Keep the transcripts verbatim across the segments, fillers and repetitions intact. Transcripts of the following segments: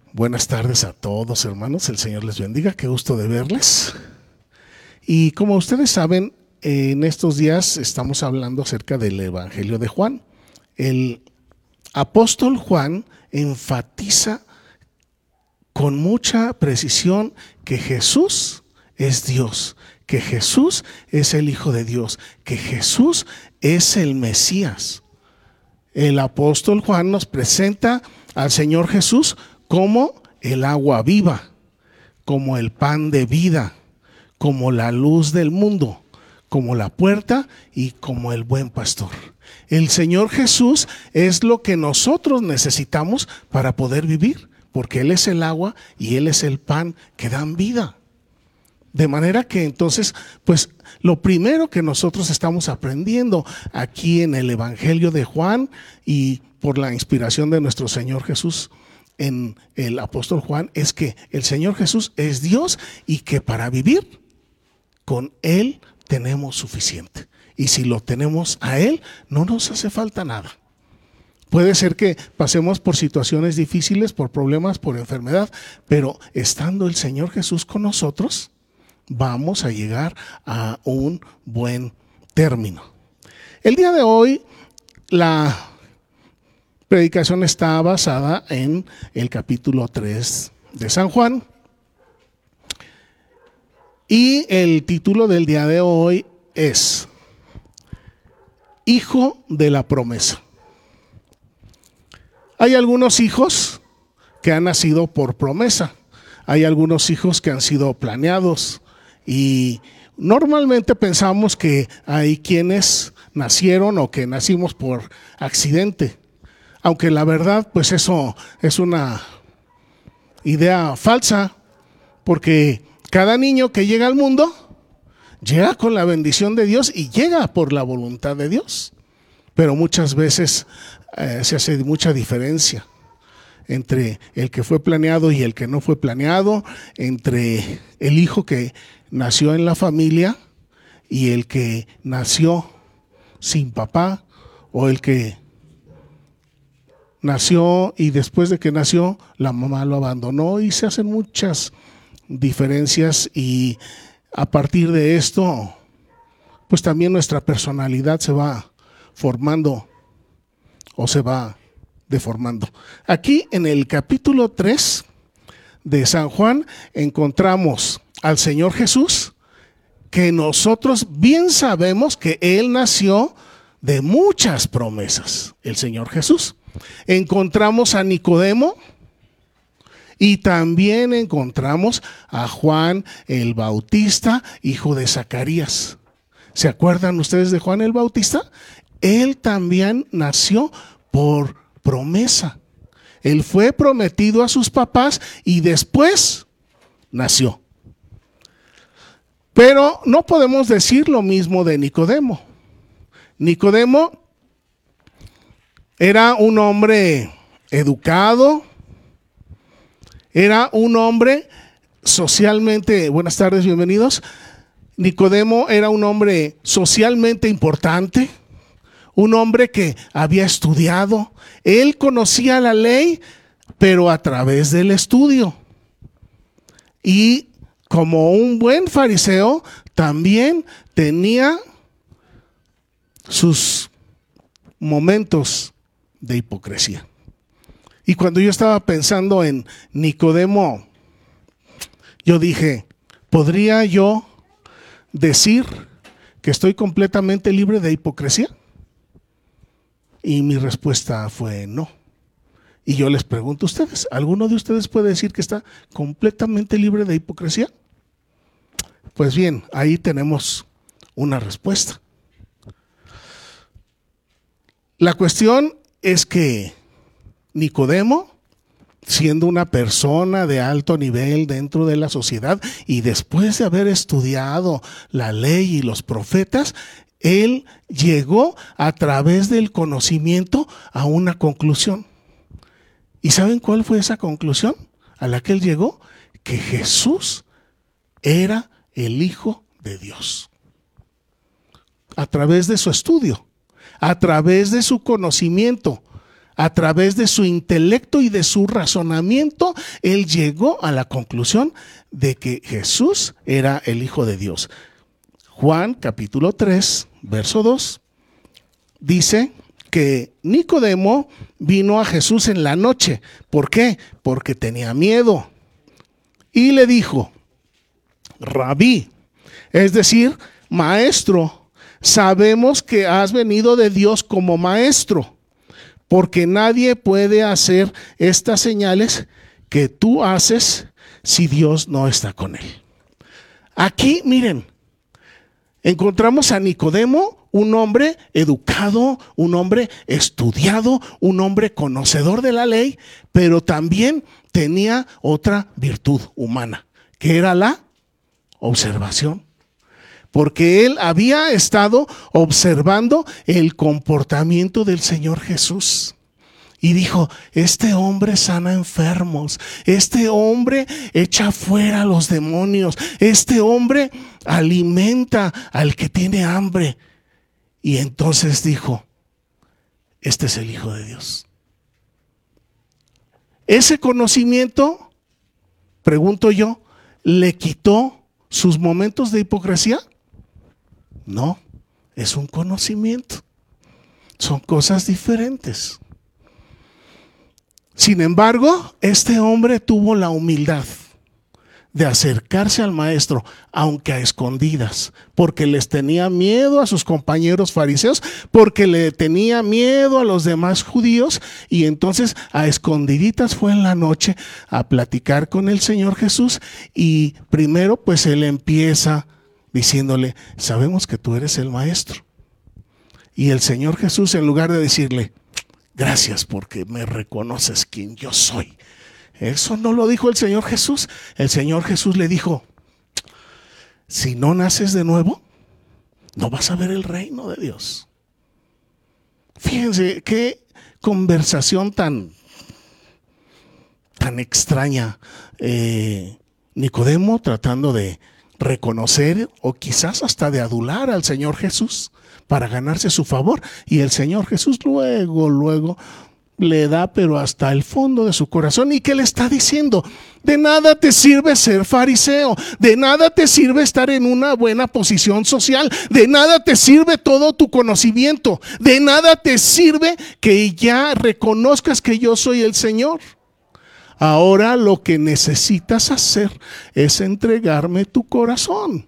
Buenas tardes a todos, hermanos. El Señor les bendiga. Qué gusto de verles. Y como ustedes saben, en estos días estamos hablando acerca del Evangelio de Juan. El apóstol Juan enfatiza con mucha precisión que Jesús es Dios, que Jesús es el Hijo de Dios, que Jesús es el Mesías. El apóstol Juan nos presenta al Señor Jesús como el agua viva, como el pan de vida, como la luz del mundo, como la puerta y como el buen pastor. El Señor Jesús es lo que nosotros necesitamos para poder vivir, porque Él es el agua y Él es el pan que dan vida. De manera que entonces, pues lo primero que nosotros estamos aprendiendo aquí en el Evangelio de Juan y por la inspiración de nuestro Señor Jesús en el apóstol Juan es que el Señor Jesús es Dios y que para vivir con Él tenemos suficiente. Y si lo tenemos a Él, no nos hace falta nada. Puede ser que pasemos por situaciones difíciles, por problemas, por enfermedad, pero estando el Señor Jesús con nosotros, vamos a llegar a un buen término. El día de hoy, la predicación está basada en el capítulo tres de San Juan. Y el título del día de hoy es Hijo de la Promesa. Hay algunos hijos que han nacido por promesa. Hay algunos hijos que han sido planeados. Y normalmente pensamos que hay quienes nacieron o que nacimos por accidente. Aunque la verdad, pues eso es una idea falsa, porque cada niño que llega al mundo llega con la bendición de Dios y llega por la voluntad de Dios. Pero muchas veces eh, se hace mucha diferencia entre el que fue planeado y el que no fue planeado, entre el hijo que nació en la familia y el que nació sin papá, o el que nació y después de que nació la mamá lo abandonó, y se hacen muchas diferencias. Y a partir de esto, pues también nuestra personalidad se va formando o se va deformando. Aquí en el capítulo tres de San Juan encontramos al Señor Jesús, que nosotros bien sabemos que Él nació de muchas promesas, el Señor Jesús. Encontramos a Nicodemo y también encontramos a Juan el Bautista, hijo de Zacarías. ¿Se acuerdan ustedes de Juan el Bautista? Él también nació por promesa. Él fue prometido a sus papás y después nació. Pero no podemos decir lo mismo de Nicodemo. Nicodemo era un hombre educado, era un hombre socialmente, buenas tardes, bienvenidos. Nicodemo era un hombre socialmente importante, un hombre que había estudiado. Él conocía la ley, pero a través del estudio. Y como un buen fariseo, también tenía sus momentos de hipocresía. Y cuando yo estaba pensando en Nicodemo, yo dije, ¿podría yo decir que estoy completamente libre de hipocresía? Y mi respuesta fue no. Y yo les pregunto a ustedes, ¿alguno de ustedes puede decir que está completamente libre de hipocresía? Pues bien, ahí tenemos una respuesta. La cuestión es que Nicodemo, siendo una persona de alto nivel dentro de la sociedad y después de haber estudiado la ley y los profetas, él llegó a través del conocimiento a una conclusión. ¿Y saben cuál fue esa conclusión a la que él llegó? Que Jesús era el Hijo de Dios. A través de su estudio, a través de su conocimiento, a través de su intelecto y de su razonamiento, él llegó a la conclusión de que Jesús era el Hijo de Dios. Juan capítulo tres, verso dos, dice que Nicodemo vino a Jesús en la noche. ¿Por qué? Porque tenía miedo. Y le dijo: Rabí, es decir, maestro, sabemos que has venido de Dios como maestro, porque nadie puede hacer estas señales que tú haces si Dios no está con él. Aquí, miren, encontramos a Nicodemo, un hombre educado, un hombre estudiado, un hombre conocedor de la ley, pero también tenía otra virtud humana, que era la observación. Porque él había estado observando el comportamiento del Señor Jesús. Y dijo: este hombre sana enfermos, este hombre echa fuera a los demonios, este hombre alimenta al que tiene hambre. Y entonces dijo: este es el Hijo de Dios. Ese conocimiento, pregunto yo, ¿le quitó sus momentos de hipocresía? No, es un conocimiento. Son cosas diferentes. Sin embargo, este hombre tuvo la humildad de acercarse al maestro, aunque a escondidas, porque les tenía miedo a sus compañeros fariseos, porque le tenía miedo a los demás judíos, y entonces a escondiditas fue en la noche a platicar con el Señor Jesús. Y primero pues él empieza diciéndole: sabemos que tú eres el maestro. Y el Señor Jesús, en lugar de decirle: gracias porque me reconoces quién yo soy, eso no lo dijo el Señor Jesús. El Señor Jesús le dijo: si no naces de nuevo, no vas a ver el reino de Dios. Fíjense qué conversación tan, tan extraña. Eh, Nicodemo tratando de reconocer o quizás hasta de adular al Señor Jesús para ganarse su favor, y el Señor Jesús luego, luego le da pero hasta el fondo de su corazón. ¿Y qué le está diciendo? De nada te sirve ser fariseo, de nada te sirve estar en una buena posición social, de nada te sirve todo tu conocimiento, de nada te sirve que ya reconozcas que yo soy el Señor. Ahora lo que necesitas hacer es entregarme tu corazón.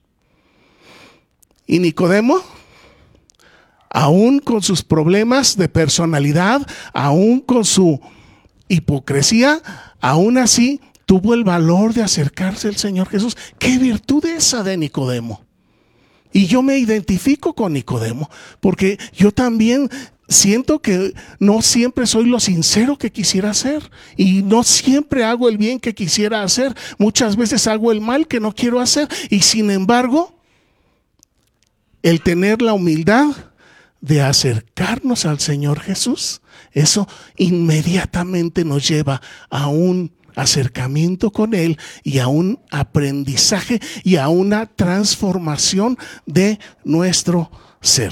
Y Nicodemo, aún con sus problemas de personalidad, aún con su hipocresía, aún así tuvo el valor de acercarse al Señor Jesús. ¡Qué virtud esa de Nicodemo! Y yo me identifico con Nicodemo, porque yo también siento que no siempre soy lo sincero que quisiera ser, y no siempre hago el bien que quisiera hacer. Muchas veces hago el mal que no quiero hacer, y sin embargo, el tener la humildad de acercarnos al Señor Jesús, eso inmediatamente nos lleva a un acercamiento con Él y a un aprendizaje y a una transformación de nuestro ser.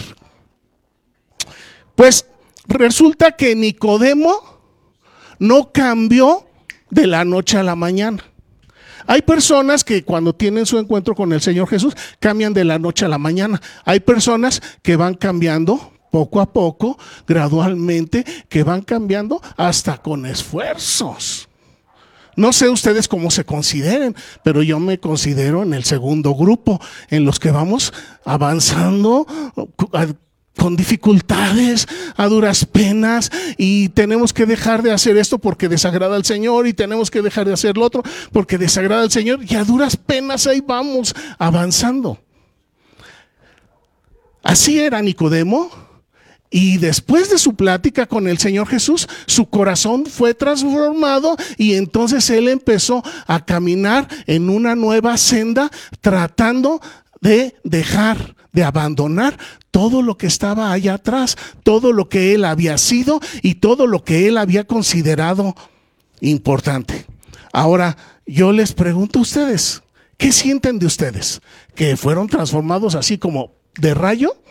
Pues resulta que Nicodemo no cambió de la noche a la mañana. Hay personas que cuando tienen su encuentro con el Señor Jesús cambian de la noche a la mañana. Hay personas que van cambiando poco a poco, gradualmente, que van cambiando hasta con esfuerzos. No sé ustedes cómo se consideren, pero yo me considero en el segundo grupo, en los que vamos avanzando con dificultades, a duras penas, y tenemos que dejar de hacer esto porque desagrada al Señor, y tenemos que dejar de hacer lo otro porque desagrada al Señor, y a duras penas ahí vamos avanzando. Así era Nicodemo, y después de su plática con el Señor Jesús, su corazón fue transformado, y entonces él empezó a caminar en una nueva senda, tratando de dejar, de abandonar todo lo que estaba allá atrás, todo lo que él había sido y todo lo que él había considerado importante. Ahora, yo les pregunto a ustedes, ¿qué sienten de ustedes? ¿Que fueron transformados así como de rayo?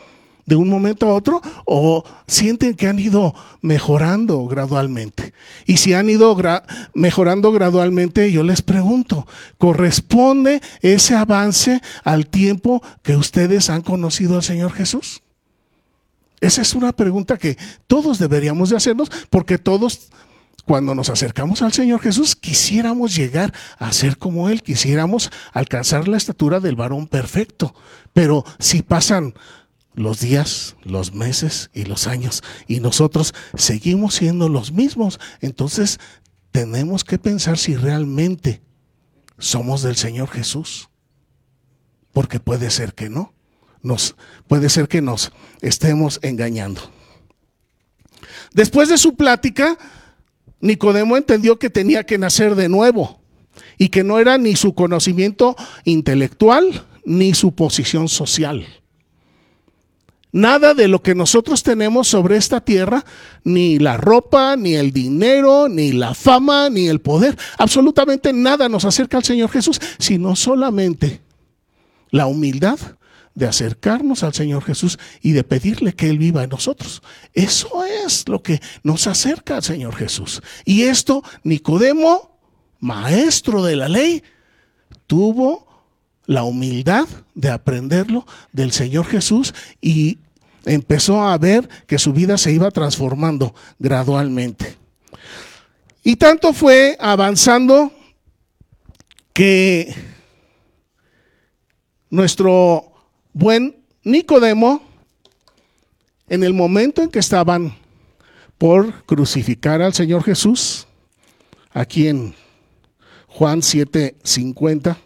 de un momento a otro, o sienten que han ido mejorando gradualmente? Y si han ido gra- mejorando gradualmente, yo les pregunto, ¿corresponde ese avance al tiempo que ustedes han conocido al Señor Jesús? Esa es una pregunta que todos deberíamos de hacernos, porque todos, cuando nos acercamos al Señor Jesús, quisiéramos llegar a ser como Él, quisiéramos alcanzar la estatura del varón perfecto. Pero si pasan los días, los meses y los años y nosotros seguimos siendo los mismos, entonces tenemos que pensar si realmente somos del Señor Jesús, porque puede ser que no, nos, puede ser que nos estemos engañando. Después de su plática, Nicodemo entendió que tenía que nacer de nuevo y que no era ni su conocimiento intelectual ni su posición social. Nada de lo que nosotros tenemos sobre esta tierra, ni la ropa, ni el dinero, ni la fama, ni el poder, absolutamente nada nos acerca al Señor Jesús, sino solamente la humildad de acercarnos al Señor Jesús y de pedirle que Él viva en nosotros. Eso es lo que nos acerca al Señor Jesús. Y esto Nicodemo, maestro de la ley, tuvo la humildad de aprenderlo del Señor Jesús y empezó a ver que su vida se iba transformando gradualmente. Y tanto fue avanzando que nuestro buen Nicodemo, en el momento en que estaban por crucificar al Señor Jesús, aquí en Juan siete cincuenta,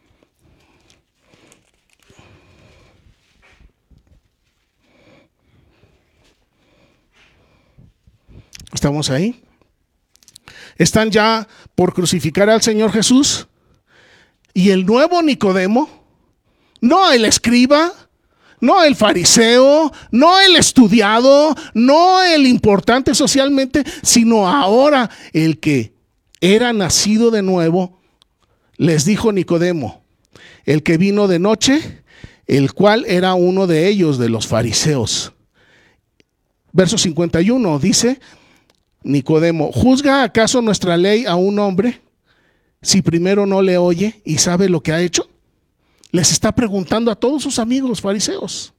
¿estamos ahí? Están ya por crucificar al Señor Jesús y el nuevo Nicodemo, no el escriba, no el fariseo, no el estudiado, no el importante socialmente, sino ahora el que era nacido de nuevo, les dijo Nicodemo, el que vino de noche, el cual era uno de ellos, de los fariseos. Verso cincuenta y uno dice Nicodemo, ¿juzga acaso nuestra ley a un hombre si primero no le oye y sabe lo que ha hecho? Les está preguntando a todos sus amigos fariseos.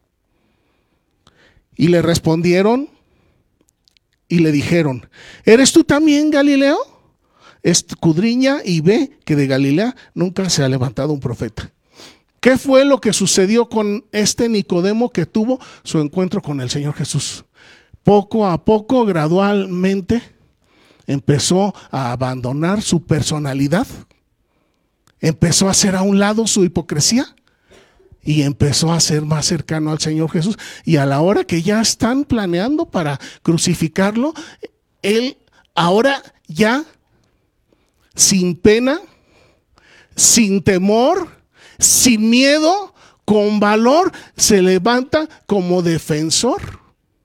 Y le respondieron y le dijeron, ¿eres tú también Galileo? Escudriña y ve que de Galilea nunca se ha levantado un profeta. ¿Qué fue lo que sucedió con este Nicodemo que tuvo su encuentro con el Señor Jesús? Poco a poco, gradualmente, empezó a abandonar su personalidad. Empezó a hacer a un lado su hipocresía y empezó a ser más cercano al Señor Jesús. Y a la hora que ya están planeando para crucificarlo, él ahora ya sin pena, sin temor, sin miedo, con valor, se levanta como defensor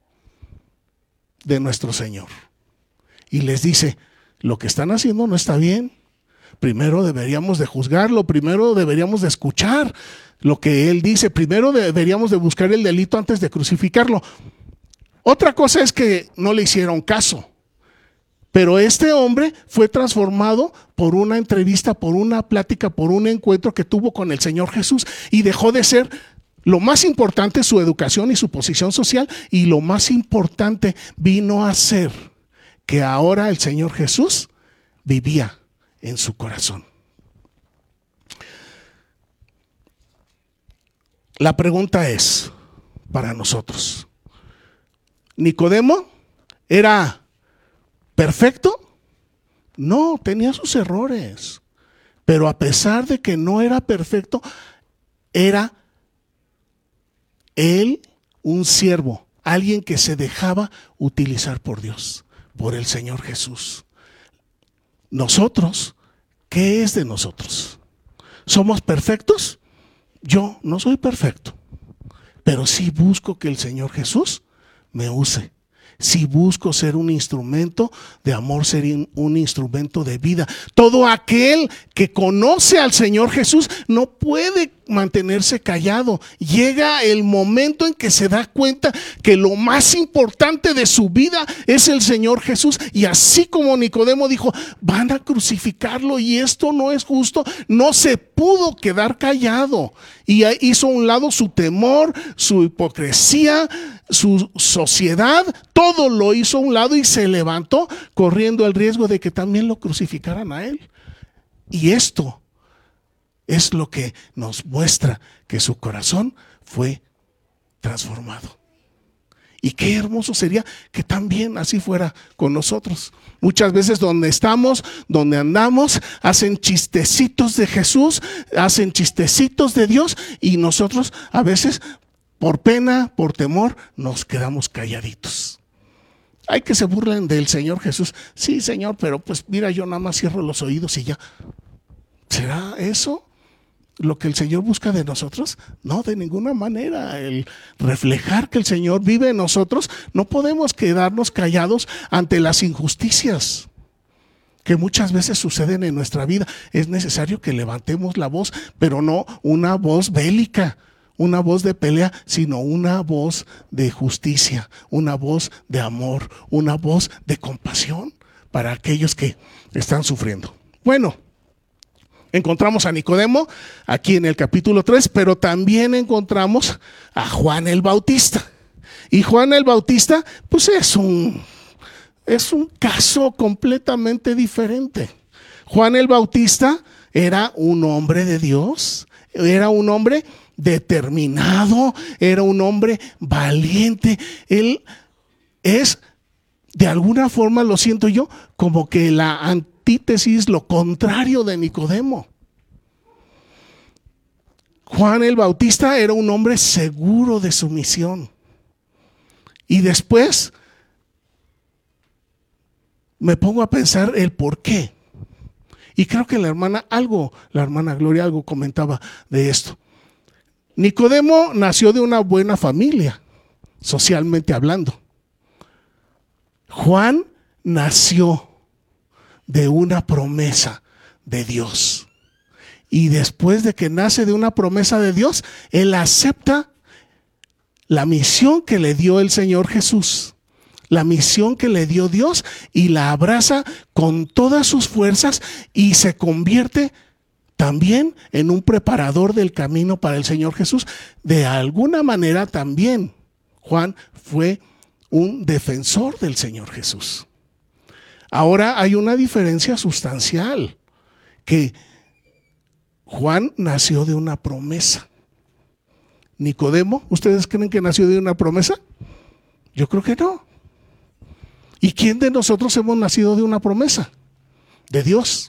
de nuestro Señor. Y les dice, lo que están haciendo no está bien. Primero deberíamos de juzgarlo, primero deberíamos de escuchar lo que Él dice, primero deberíamos de buscar el delito antes de crucificarlo. Otra cosa es que no le hicieron caso, pero este hombre fue transformado por una entrevista, por una plática, por un encuentro que tuvo con el Señor Jesús y dejó de ser lo más importante su educación y su posición social, y lo más importante vino a ser que ahora el Señor Jesús vivía en su corazón. La pregunta es para nosotros, ¿Nicodemo era perfecto? No, tenía sus errores, pero a pesar de que no era perfecto, era él un siervo, alguien que se dejaba utilizar por Dios, por el Señor Jesús. Nosotros, ¿qué es de nosotros? ¿Somos perfectos? Yo no soy perfecto, pero sí busco que el Señor Jesús me use, Si busco ser un instrumento de amor, ser un instrumento de vida. Todo aquel que conoce al Señor Jesús no puede mantenerse callado. Llega el momento en que se da cuenta que lo más importante de su vida es el Señor Jesús. Y así como Nicodemo dijo, van a crucificarlo y esto no es justo, no se pudo quedar callado. Y hizo a un lado su temor, su hipocresía, su sociedad, todo lo hizo a un lado y se levantó corriendo el riesgo de que también lo crucificaran a él. Y esto es lo que nos muestra que su corazón fue transformado. Y qué hermoso sería que también así fuera con nosotros. Muchas veces donde estamos, donde andamos, hacen chistecitos de Jesús, hacen chistecitos de Dios y nosotros a veces por pena, por temor, nos quedamos calladitos. Hay que se burlen del Señor Jesús. Sí, Señor, pero pues mira, yo nada más cierro los oídos y ya. ¿Será eso lo que el Señor busca de nosotros? No, de ninguna manera. El reflejar que el Señor vive en nosotros, no podemos quedarnos callados ante las injusticias que muchas veces suceden en nuestra vida. Es necesario que levantemos la voz, pero no una voz bélica, una voz de pelea, sino una voz de justicia, una voz de amor, una voz de compasión para aquellos que están sufriendo. Bueno, encontramos a Nicodemo aquí en el capítulo tres, pero también encontramos a Juan el Bautista. Y Juan el Bautista, pues es un, es un caso completamente diferente. Juan el Bautista era un hombre de Dios, era un hombre determinado, era un hombre valiente. Él es, de alguna forma, lo siento yo, como que la antítesis, lo contrario de Nicodemo. Juan el Bautista era un hombre seguro de su misión. Y después me pongo a pensar el por qué. Y creo que la hermana algo, la hermana Gloria algo comentaba de esto. Nicodemo nació de una buena familia, socialmente hablando. Juan nació de una promesa de Dios. Y después de que nace de una promesa de Dios, él acepta la misión que le dio el Señor Jesús, la misión que le dio Dios, y la abraza con todas sus fuerzas y se convierte también en un preparador del camino para el Señor Jesús. De alguna manera también Juan fue un defensor del Señor Jesús. Ahora hay una diferencia sustancial, que Juan nació de una promesa. Nicodemo, ¿ustedes creen que nació de una promesa? Yo creo que no. ¿Y quién de nosotros hemos nacido de una promesa? De Dios.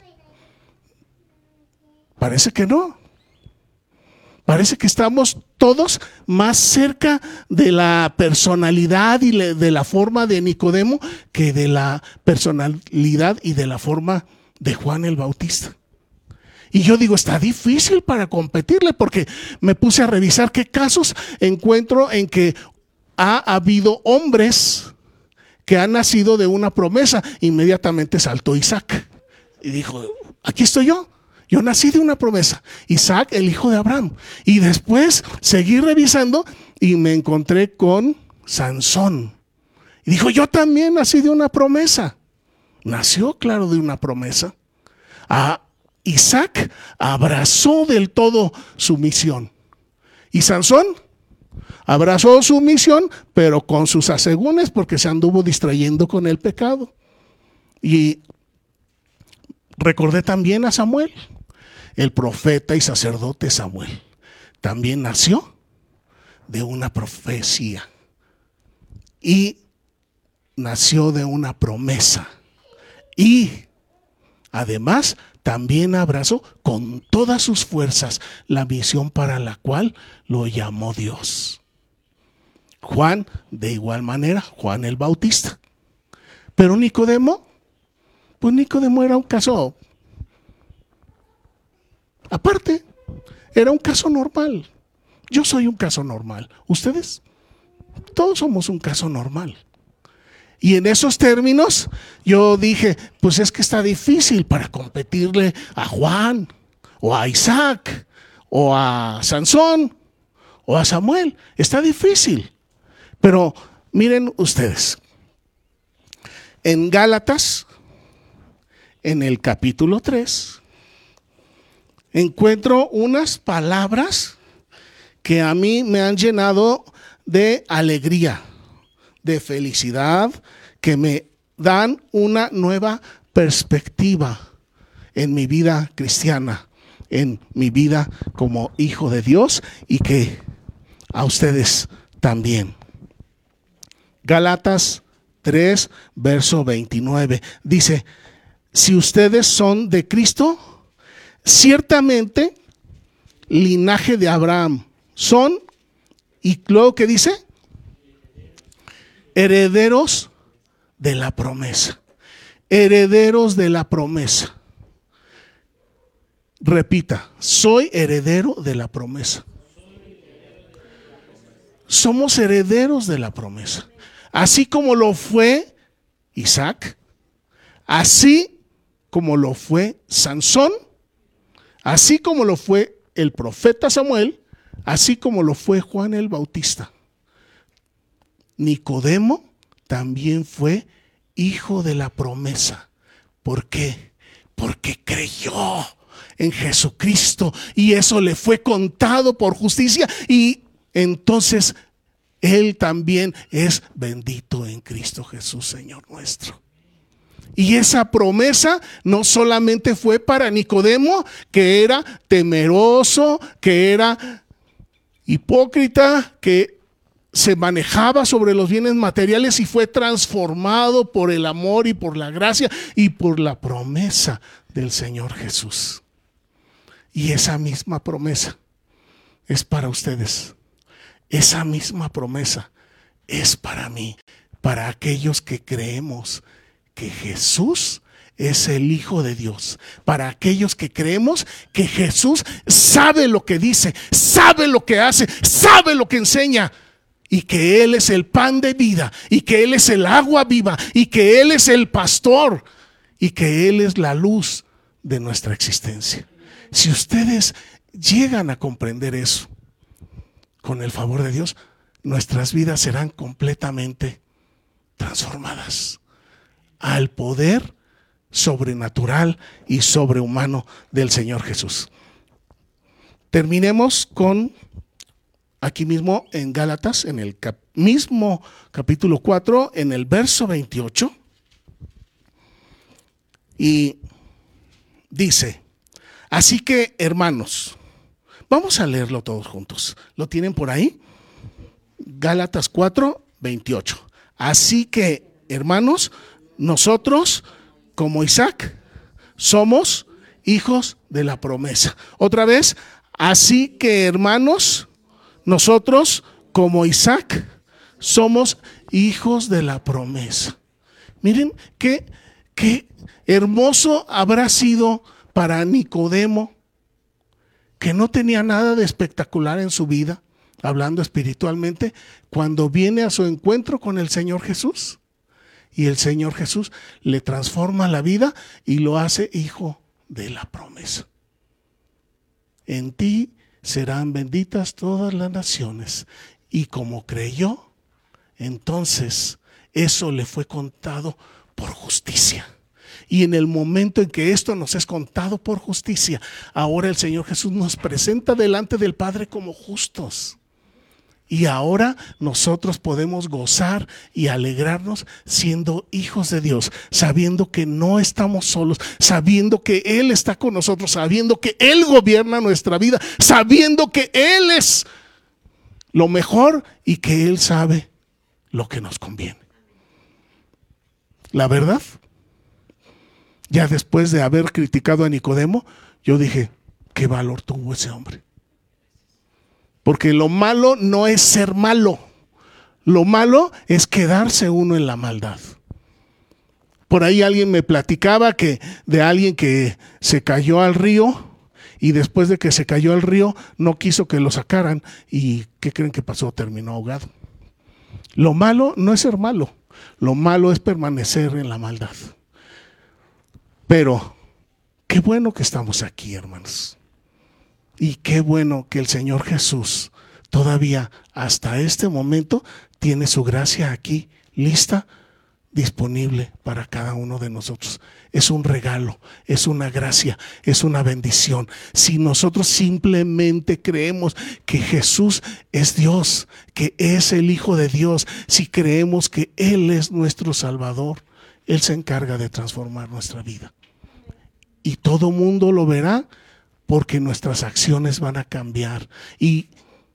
Parece que no. Parece que estamos todos más cerca de la personalidad y de la forma de Nicodemo que de la personalidad y de la forma de Juan el Bautista. Y yo digo, está difícil para competirle, porque me puse a revisar qué casos encuentro en que ha habido hombres que han nacido de una promesa. Inmediatamente saltó Isaac y dijo, aquí estoy yo. Yo nací de una promesa. Isaac, el hijo de Abraham. Y después seguí revisando y me encontré con Sansón. Y dijo, yo también nací de una promesa. Nació, claro, de una promesa. A Isaac abrazó del todo su misión. Y Sansón abrazó su misión, pero con sus asegúnes, porque se anduvo distrayendo con el pecado. Y recordé también a Samuel. El profeta y sacerdote Samuel también nació de una profecía y nació de una promesa, y además también abrazó con todas sus fuerzas la misión para la cual lo llamó Dios. Juan, de igual manera, Juan el Bautista. Pero Nicodemo, pues Nicodemo era un caso aparte, era un caso normal. Yo soy un caso normal. ¿Ustedes? Todos somos un caso normal. Y en esos términos yo dije, pues es que está difícil para competirle a Juan o a Isaac o a Sansón o a Samuel. Está difícil. Pero miren ustedes, en Gálatas, en el capítulo tres, encuentro unas palabras que a mí me han llenado de alegría, de felicidad, que me dan una nueva perspectiva en mi vida cristiana, en mi vida como hijo de Dios, y que a ustedes también. Gálatas tres, verso veintinueve, dice: si ustedes son de Cristo, ciertamente linaje de Abraham son, y luego ¿qué dice? Herederos de la promesa. Herederos de la promesa. Repita, soy heredero de la promesa. Somos herederos de la promesa. Así como lo fue Isaac, así como lo fue Sansón, así como lo fue el profeta Samuel, así como lo fue Juan el Bautista. Nicodemo también fue hijo de la promesa. ¿Por qué? Porque creyó en Jesucristo y eso le fue contado por justicia, y entonces él también es bendito en Cristo Jesús, Señor nuestro. Y esa promesa no solamente fue para Nicodemo, que era temeroso, que era hipócrita, que se manejaba sobre los bienes materiales, y fue transformado por el amor y por la gracia y por la promesa del Señor Jesús. Y esa misma promesa es para ustedes. Esa misma promesa es para mí, para aquellos que creemos que Jesús es el Hijo de Dios, para aquellos que creemos que Jesús sabe lo que dice, sabe lo que hace, sabe lo que enseña, y que Él es el pan de vida, y que Él es el agua viva, y que Él es el pastor, y que Él es la luz de nuestra existencia. Si ustedes llegan a comprender eso, con el favor de Dios, nuestras vidas serán completamente transformadas al poder sobrenatural y sobrehumano del Señor Jesús. Terminemos con, aquí mismo en Gálatas, en el cap- mismo capítulo cuatro, en el verso veintiocho, y dice: así que, hermanos, vamos a leerlo todos juntos. ¿Lo tienen por ahí? Gálatas cuatro, veintiocho. Así que, hermanos, nosotros, como Isaac, somos hijos de la promesa. Otra vez, así que, hermanos, nosotros, como Isaac, somos hijos de la promesa. Miren qué, qué hermoso habrá sido para Nicodemo, que no tenía nada de espectacular en su vida, hablando espiritualmente, cuando viene a su encuentro con el Señor Jesús. Y el Señor Jesús le transforma la vida y lo hace hijo de la promesa. En ti serán benditas todas las naciones. Y como creyó, entonces eso le fue contado por justicia. Y en el momento en que esto nos es contado por justicia, ahora el Señor Jesús nos presenta delante del Padre como justos. Y ahora nosotros podemos gozar y alegrarnos siendo hijos de Dios, sabiendo que no estamos solos, sabiendo que Él está con nosotros, sabiendo que Él gobierna nuestra vida, sabiendo que Él es lo mejor y que Él sabe lo que nos conviene. La verdad, ya después de haber criticado a Nicodemo, yo dije, ¿qué valor tuvo ese hombre? Porque lo malo no es ser malo. Lo malo es quedarse uno en la maldad. Por ahí alguien me platicaba que de alguien que se cayó al río y después de que se cayó al río no quiso que lo sacaran. ¿Y qué creen que pasó? Terminó ahogado. Lo malo no es ser malo, lo malo es permanecer en la maldad. Pero qué bueno que estamos aquí, hermanos. Y qué bueno que el Señor Jesús todavía hasta este momento tiene su gracia aquí lista, disponible para cada uno de nosotros. Es un regalo, es una gracia, es una bendición. Si nosotros simplemente creemos que Jesús es Dios, que es el Hijo de Dios, si creemos que Él es nuestro Salvador, Él se encarga de transformar nuestra vida. Y todo mundo lo verá porque nuestras acciones van a cambiar y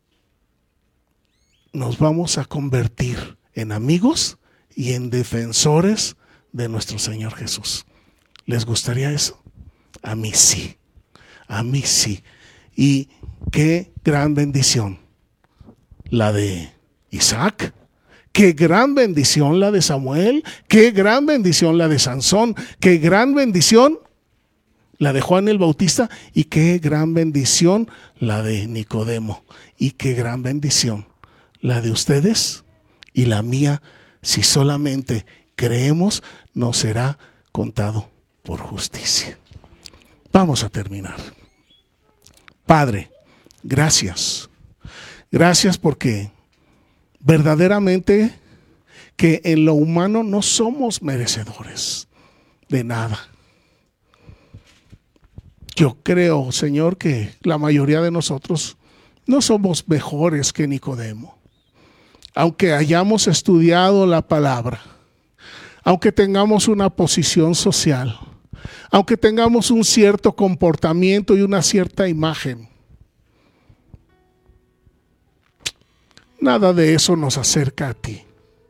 nos vamos a convertir en amigos y en defensores de nuestro Señor Jesús. ¿Les gustaría eso? A mí sí, a mí sí. Y qué gran bendición la de Isaac, qué gran bendición la de Samuel, qué gran bendición la de Sansón, qué gran bendición la de Juan el Bautista y qué gran bendición la de Nicodemo y qué gran bendición la de ustedes y la mía. Si solamente creemos, nos será contado por justicia. Vamos a terminar. Padre, gracias. Gracias porque verdaderamente que en lo humano no somos merecedores de nada. Yo creo, Señor, que la mayoría de nosotros no somos mejores que Nicodemo. Aunque hayamos estudiado la palabra, aunque tengamos una posición social, aunque tengamos un cierto comportamiento y una cierta imagen, nada de eso nos acerca a ti.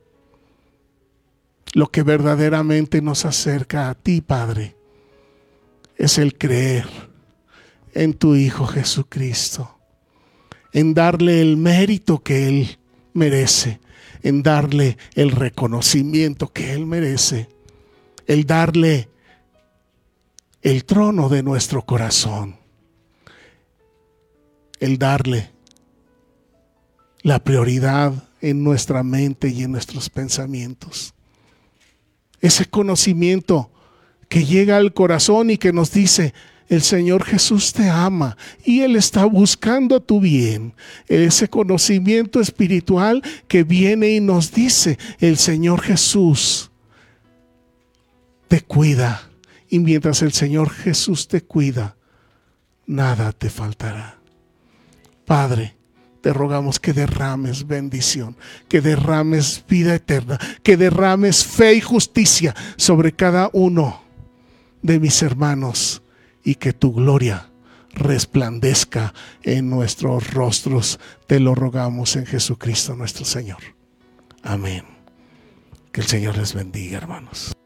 Lo que verdaderamente nos acerca a ti, Padre, es el creer en tu Hijo Jesucristo, en darle el mérito que Él merece, en darle el reconocimiento que Él merece, el darle el trono de nuestro corazón, el darle la prioridad en nuestra mente y en nuestros pensamientos. Ese conocimiento que llega al corazón y que nos dice: el Señor Jesús te ama y Él está buscando tu bien. Ese conocimiento espiritual que viene y nos dice: el Señor Jesús te cuida. Y mientras el Señor Jesús te cuida, nada te faltará. Padre, te rogamos que derrames bendición, que derrames vida eterna, que derrames fe y justicia sobre cada uno de mis hermanos y que tu gloria resplandezca en nuestros rostros. Te lo rogamos en Jesucristo nuestro Señor. Amén. Que el Señor les bendiga, hermanos.